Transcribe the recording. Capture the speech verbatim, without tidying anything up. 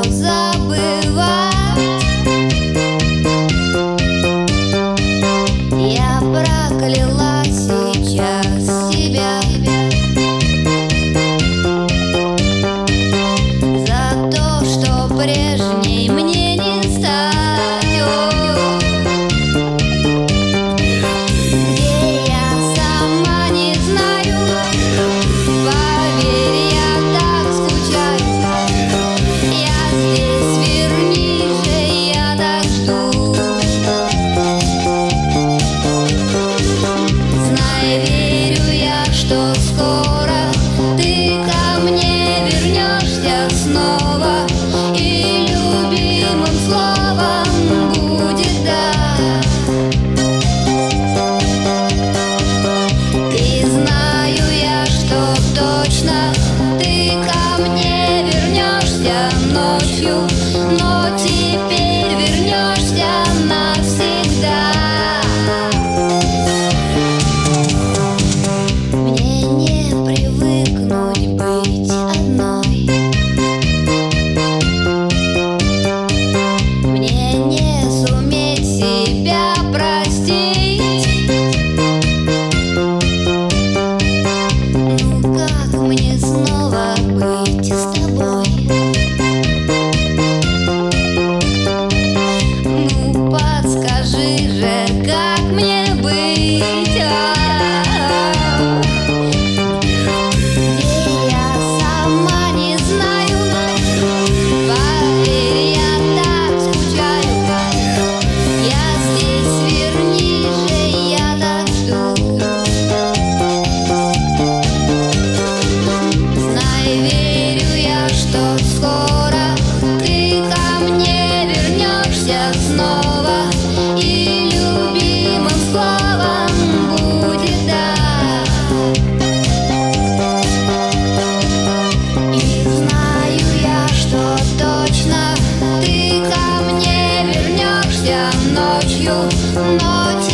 забывать. Я прокляла сейчас себя за то, что прежней мне не стать. Где я сама не знаю, поверь, я так скучаю. Я здесь, верни же, я так жду. Знай, верю я, что скоро ты ко мне вернешься снова, и любимым словом будет «да». И знаю я, что точно ты ко мне вернешься ночью, но теперь вернешься навсегда. Мне не привыкнуть быть одной, мне не суметь себя простить. Ну как мне снова быть с тобой? Ну подскажи же, как мне быть? А, где я сама не знаю, поверь, я так скучаю. Я здесь, верни же, я так жду. Знай, верю я, что скоро ты ко мне вернешься снова, и любимым словом будет «да». И знаю я, что точно ты ко мне вернешься ночью, но